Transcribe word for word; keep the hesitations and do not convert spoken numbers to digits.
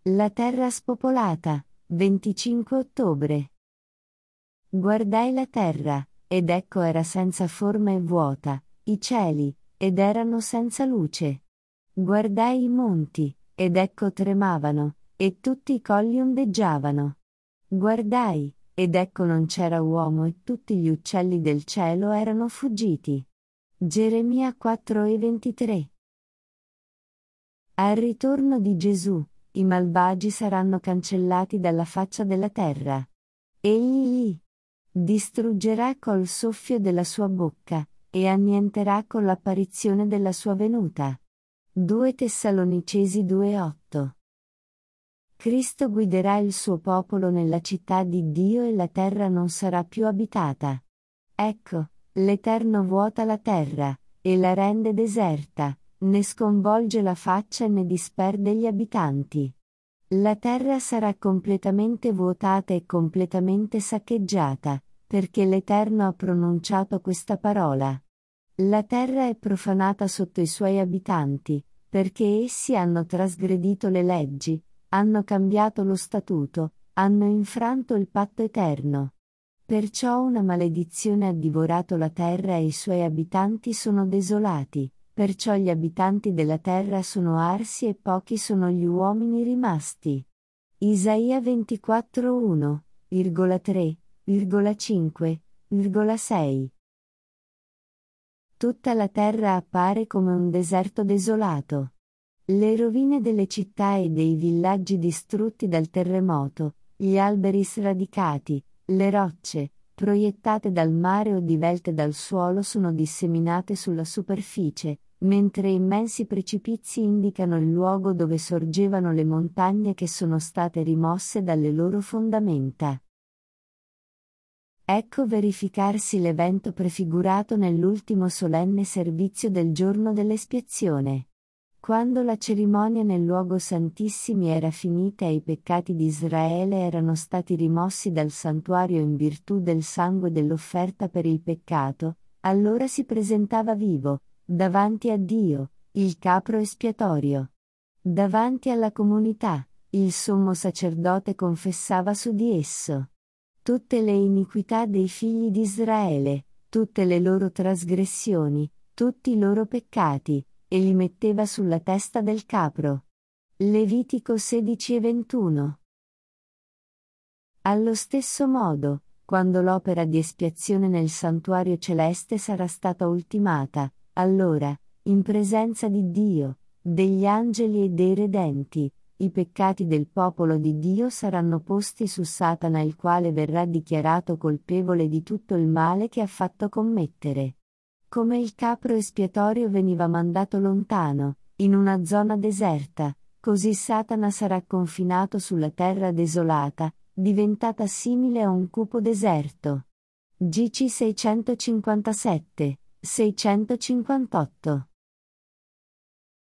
La terra spopolata, venticinque ottobre. Guardai la terra, ed ecco era senza forma e vuota, i cieli, ed erano senza luce. Guardai i monti, ed ecco tremavano, e tutti i colli ondeggiavano. Guardai, ed ecco non c'era uomo e tutti gli uccelli del cielo erano fuggiti. Geremia quattro e ventitré. Al ritorno di Gesù, i malvagi saranno cancellati dalla faccia della terra. Egli li distruggerà col soffio della sua bocca, e annienterà con l'apparizione della sua venuta. due Tessalonicesi due otto. Cristo guiderà il suo popolo nella città di Dio e la terra non sarà più abitata. Ecco, l'Eterno vuota la terra, e la rende deserta, ne sconvolge la faccia e ne disperde gli abitanti. La terra sarà completamente vuotata e completamente saccheggiata, perché l'Eterno ha pronunciato questa parola. La terra è profanata sotto i suoi abitanti, perché essi hanno trasgredito le leggi, hanno cambiato lo statuto, hanno infranto il patto eterno. Perciò una maledizione ha divorato la terra e i suoi abitanti sono desolati, perciò gli abitanti della terra sono arsi e pochi sono gli uomini rimasti. Isaia ventiquattro uno, tre, cinque, sei. Tutta la terra appare come un deserto desolato. Le rovine delle città e dei villaggi distrutti dal terremoto, gli alberi sradicati, le rocce, proiettate dal mare o divelte dal suolo sono disseminate sulla superficie, mentre immensi precipizi indicano il luogo dove sorgevano le montagne che sono state rimosse dalle loro fondamenta. Ecco verificarsi l'evento prefigurato nell'ultimo solenne servizio del giorno dell'espiazione. Quando la cerimonia nel luogo santissimi era finita e i peccati di Israele erano stati rimossi dal santuario in virtù del sangue dell'offerta per il peccato, allora si presentava vivo, davanti a Dio, il capro espiatorio. Davanti alla comunità, il sommo sacerdote confessava su di esso tutte le iniquità dei figli di Israele, tutte le loro trasgressioni, tutti i loro peccati, e li metteva sulla testa del capro. Levitico sedici e ventuno. Allo stesso modo, quando l'opera di espiazione nel santuario celeste sarà stata ultimata, allora, in presenza di Dio, degli angeli e dei redenti, i peccati del popolo di Dio saranno posti su Satana, il quale verrà dichiarato colpevole di tutto il male che ha fatto commettere. Come il capro espiatorio veniva mandato lontano, in una zona deserta, così Satana sarà confinato sulla terra desolata, diventata simile a un cupo deserto. G C seicentocinquantasette, seicentocinquantotto.